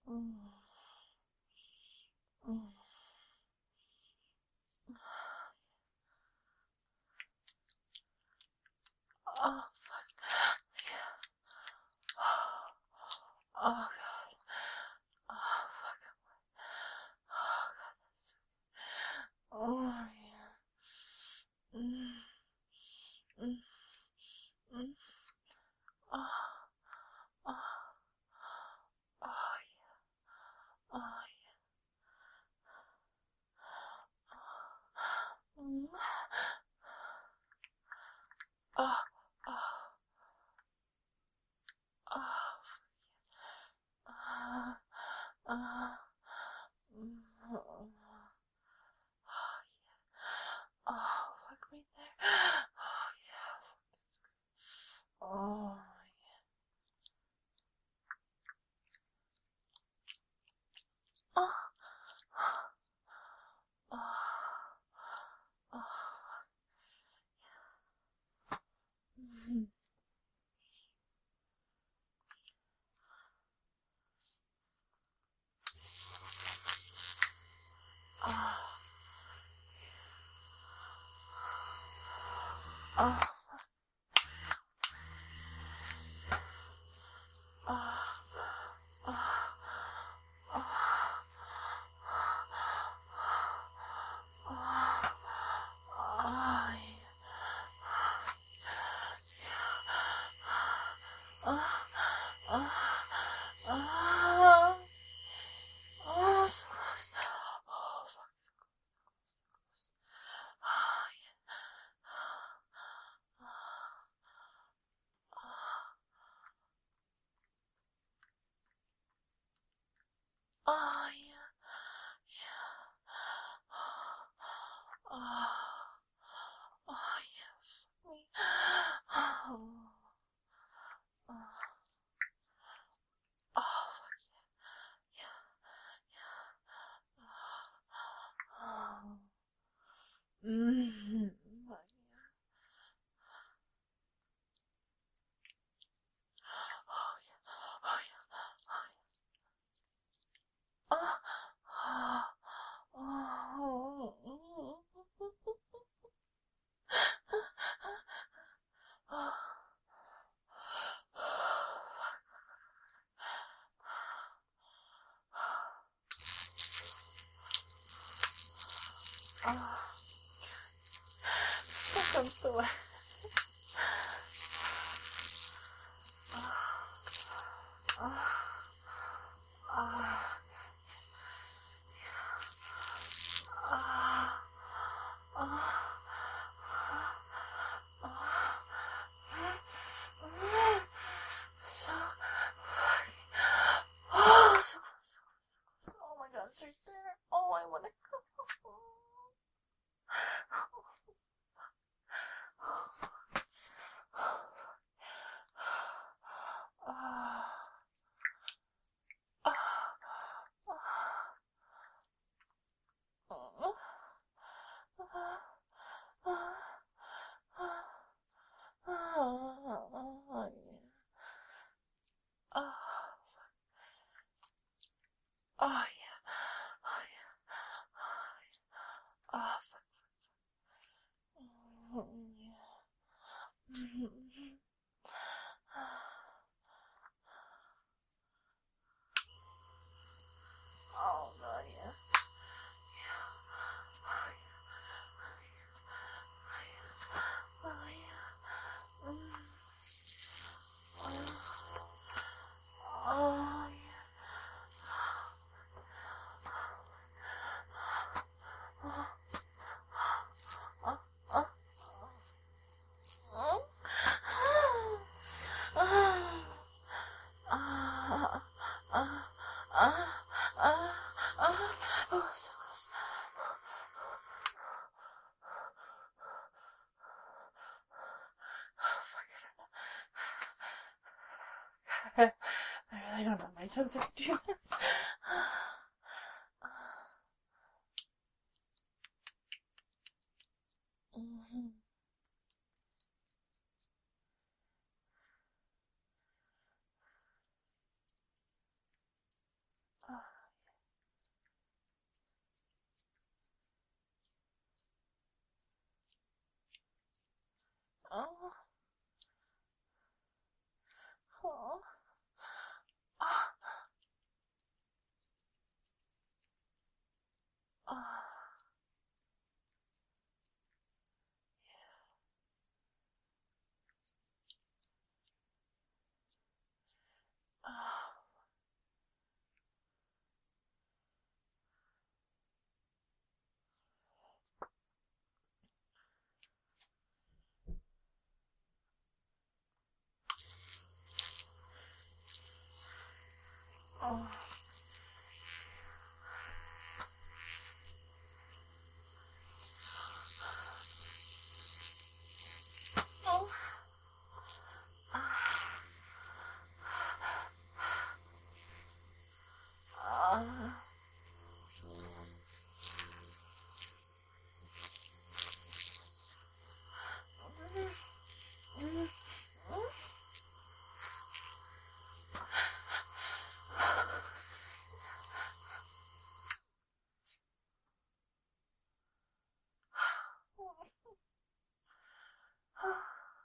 Mm, mm. Oh, fuck. Yeah. Oh, God. Oh, fuck. Oh, God, that's so... Oh, yeah. Mm, mm. Oh, oh, oh, yeah. Oh, yeah. Mm. Oh, oh, oh, uh, mm, oh, yeah. Oh, fuck me there. Oh, yeah. Oh, yeah. Oh, oh, oh. Mm. Oh, oh, oh, oh, oh, yeah. Oh, oh, oh, so close. Oh, fuck, so close. Oh, yeah. Oh, yeah. Yeah. Oh, oh, yeah. Me. Oh, oh, oh, fuck yeah. Yeah. Oh. Mm-hmm. Oh, yeah. Oh, yeah. Oh, yeah. Oh, yeah. Oh, oh, oh. Oh, fuck, I'm so wet. So oh, so close, so close, so close. Oh my god, it's right there. Oh, I wanna go. Oh yeah. Oh yeah. Oh fuck. Oh yeah. Oh god, yeah. Oh yeah. Oh yeah. Oh. Oh. Oh, so close. Oh, fuck, I don't know. I really don't know. My toes are too. Mm-hmm. Oh.